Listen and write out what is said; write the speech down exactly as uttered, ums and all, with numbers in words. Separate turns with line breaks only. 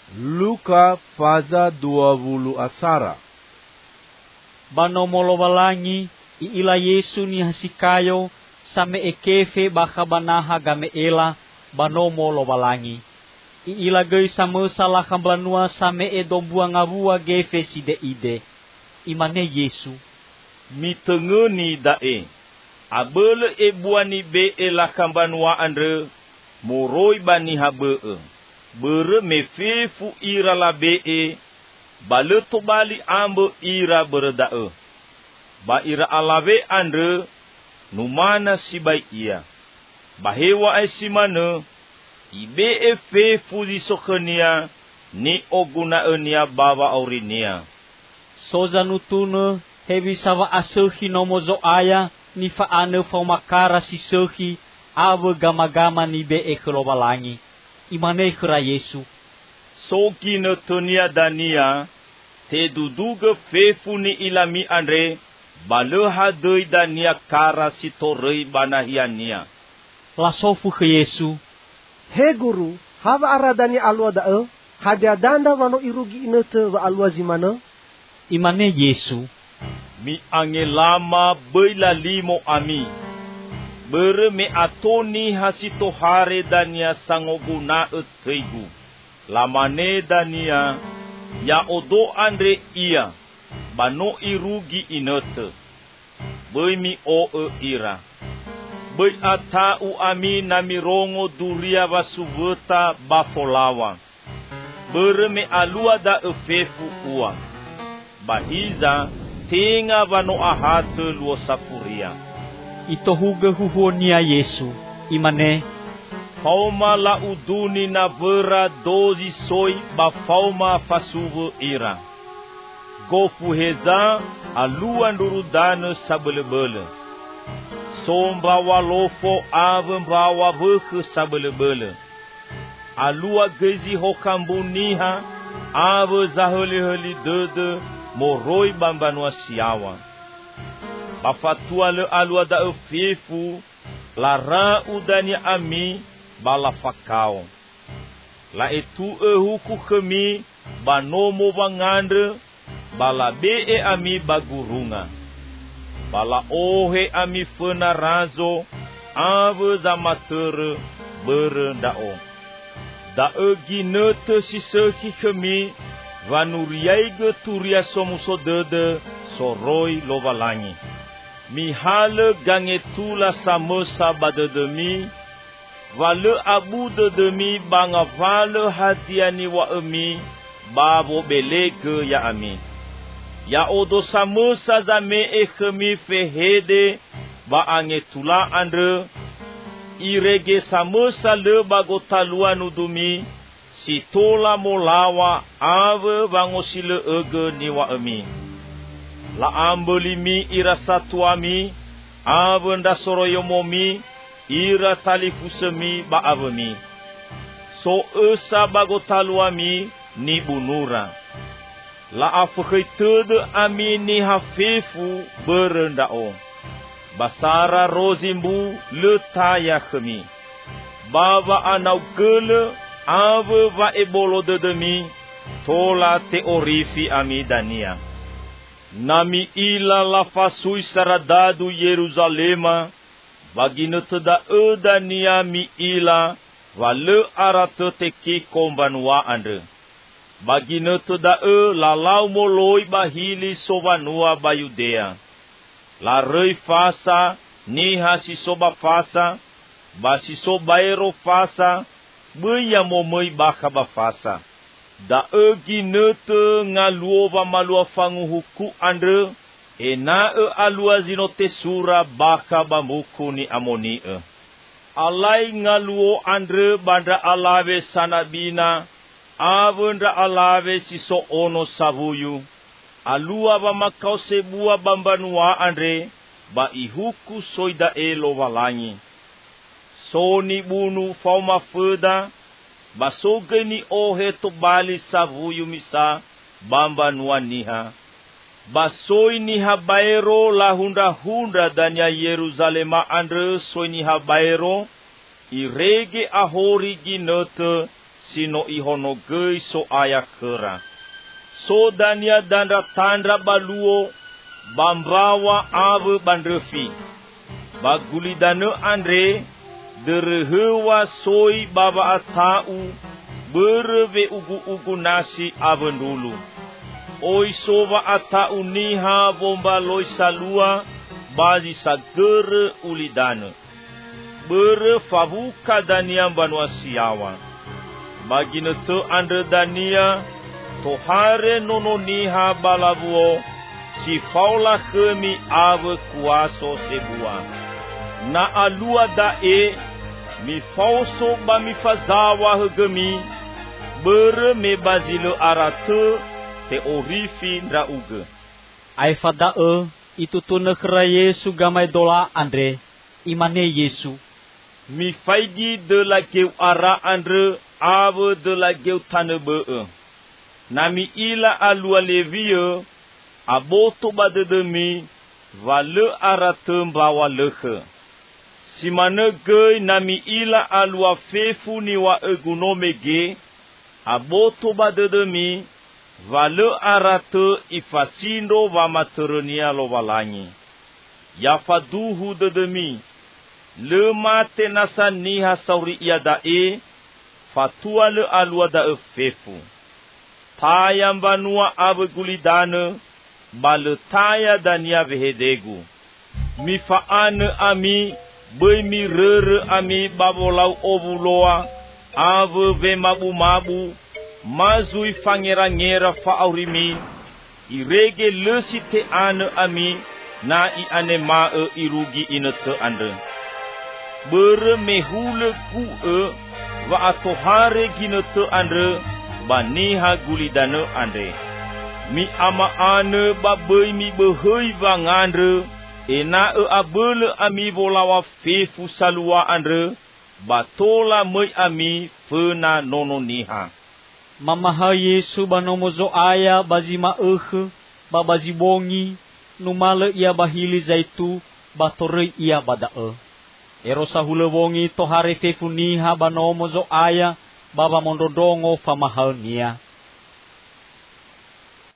Luka faza dua puluh asara.
Banomolo balangi iila Yesu ni hasikayo same ekefe baka banaha game ela banomolo balangi. Iila gei same salah kamblanua same e dombua ngabua gefe side ide. Imane Yesu.
Mitengeni dae. Abele e buani be e la kambanua andre. Moroi bani habe e. Bere mefefu ira la be e. Bale to bali ambe ira berda e. Ba ira alawe andre. Numana si bai ia. Bahewa ai simane. Ibe e fefu di sokenia. Ni oguna enia baba aurinia.
Soza nutune hebi sawa asehi nomozo aya ni faane faumakara si sehi awe gama-gama ni be e kelobalangi. Imane kera Yesu.
Soki ne tonia dania te duduge fefu ni ilami andre baleha doi dania kara si torei banahiania.
Lasofu ke Yesu.
He guru, hava aradani alwa dae, hadia danda wano irugi inete wa alwa zimana?
Imane Yesu.
Mi angelama beila limo ami. Bere me atoni hasito hare dania sangoguna eteigu. Lamane dania ya odo andre ia. Bano irugi inete. Bei mi o e ira. Bei ata u ami namirongo duria vasuveta bafolawa. Bere me alua da efefu ua. Bahiza tenga vano ahate luo safuria.
Itohuge huhuonia Yesu. Imane.
Fauma la uduni na vera dozi soi ba fauma fasuvu ira. Gofu heza alua ndurudane sabelebele. Somba walofo ave mbawa veke sabelebele. Alua gezi hokambuniha ave zaheli-heli dede. Moroi bambanua siawa. Bafatua le alua da efefu. La ra udani ami. Bala fakao. La etu e huku kemi. Banomo bangandre. Bala be e ami bagurunga. Bala ohe ami fena razo. Ave zamatere. Bere dao. Da e ginete si sehi kemi. Vanuriaige turia somuso dede soroi lovalangi. Mihale gangetula samosa badedemi. Vale abu dedemi banga vale hatiani wa emi. Babo belege ya ami. Ya odo samosa zame ekemi fehede. Ba angetula andre. Irege samosa le bagotalua nudumi. Si tola molawa ave vangosile ege niwa emi. La ambelimi ira satuami ave ndasoro momi ira talifusemi ba avemi. So esa bagotaluami ni bunura. La afgeitede ami ni hafefu berendao. Basara rozimbu letaya kemi. Bava anau gele. Ave va ebolo de demi, tola te orifi ami dania. Nami ila la fasui saradadu Yerusalema, vagine te da e dania mi ila, va le arate te ki kombanua andre. Vagine te da e la lau moloi bahili sovanua ba Judea. La rei fasa, ni hasi soba fasa, basi sobaero fasa, Beya momoi baka bafasa. Da e ginete ngaluova malua fangu huku andre. E na e alua zino tesura baka bamuku ni amoni e. Alai ngaluo andre bandra alave sanabina. Avendra alave siso ono savuyu. Alua bamakau sebua bambanua andre. Ba ihuku soida e lovalangi. Soni bunu fauma feda. Basoge ni ohe to bali savuyu misa. Bamba nuaniha. Basoi ni habaero la hunda hunda danya Yerusalema andre soi ni habaero. Irege ahori ginote sino ihono gei so aya kera. So dania dandra tandra baluo bambawa ave bandrefi. Bagulidane andre derehewa soi baba atau bereve ugu-ugu nasi avendulu. Oi sova atau niha bomba loi salua bazi sagere ulidane. Bere favuka dania banua siawa. Bagine te andre dania tohare nono niha balavuo si faula kemi ave kuaso sebua. Na alua dae mi fauso ba mi fazawa hegemi bere me bazilo arate te orifi ndra uge.
Ai fada e itu tune kera Yesu gamai dola andre imane Yesu.
Mi faigi de la geu ara andre ave de la geu tanebe e. Nami ila alua levie aboto ba de demi va le arate mbawa leke. Simane gei nami ila alua fefu ni wa egunomege aboto ba de demi va le arate ifasindo va materenia lo valangi. Ya faduhu de demi le mate nasa niha sauri ia dae fatua le alua da e fefu. Tayam banua ave gulidane bale taya dania vehedegu. Mi faane ami boi mi rere ami babolau ovuloa ave ve mabu mabu mazui fangera ngera fa aurimi irege lesi te ane ami na i ane ma e irugi inete ande. Bere mehule ku e va atohare ginete ande baniha gulidane ande. Mi ama ane babei mi behei vangandre ena e abele ami volawa fefu salua andre batola moi ami fena nono niha.
Mamaha Yesu banomozo aya bazima ehe babazi bongi numale ia bahili zaitu batore ia badae. Erosa hule wongi tohare fefu niha banomozo aya baba mondodongo famahal nia.